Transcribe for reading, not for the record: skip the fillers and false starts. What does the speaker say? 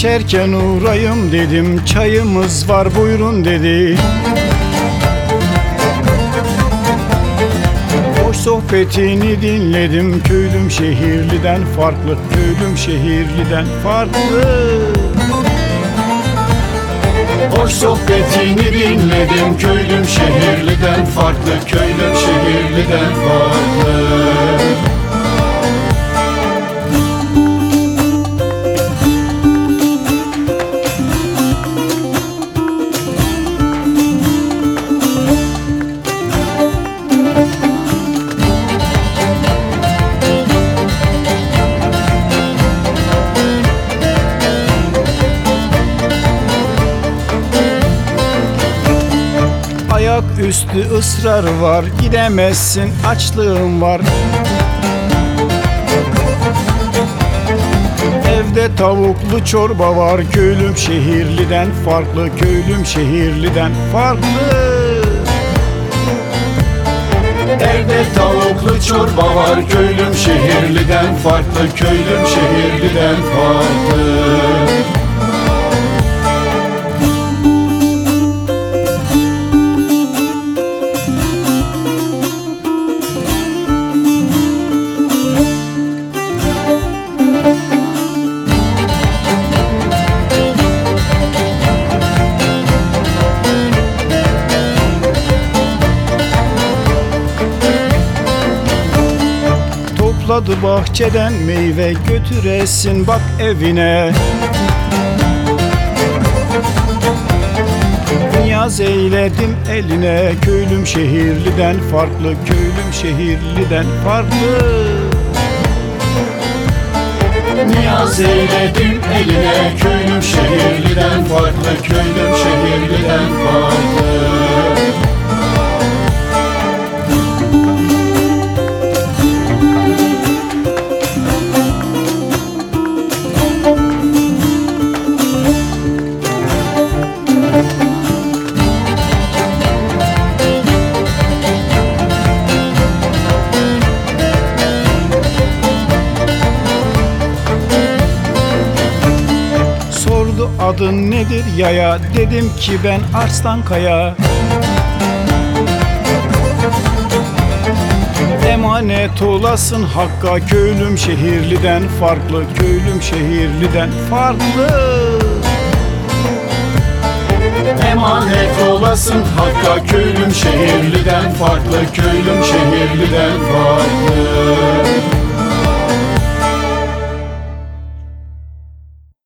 geçerken uğrayım dedim, çayımız var buyurun dedi. Hoş sohbetini dinledim, köylüm şehirliden farklı, köylüm şehirliden farklı. Hoş sohbetini dinledim, köylüm şehirliden farklı, köylüm şehirliden farklı. Ayak üstü ısrar var, gidemezsin açlığım var. Evde tavuklu çorba var, köylüm şehirliden farklı, köylüm şehirliden farklı. Evde tavuklu çorba var, köylüm şehirliden farklı, köylüm şehirliden farklı. Topladı bahçeden meyve, götüresin bak evine. Niyaz eyledim eline, köylüm şehirliden farklı, köylüm şehirliden farklı. Niyaz eyledim eline, köylüm şehirliden farklı, köylüm şehirliden farklı. Adın nedir yaya, dedim ki ben Arslan Kaya. Emanet olasın Hakk'a, köylüm şehirliden farklı, köylüm şehirliden farklı. Emanet olasın Hakk'a, köylüm şehirliden farklı, köylüm şehirliden farklı.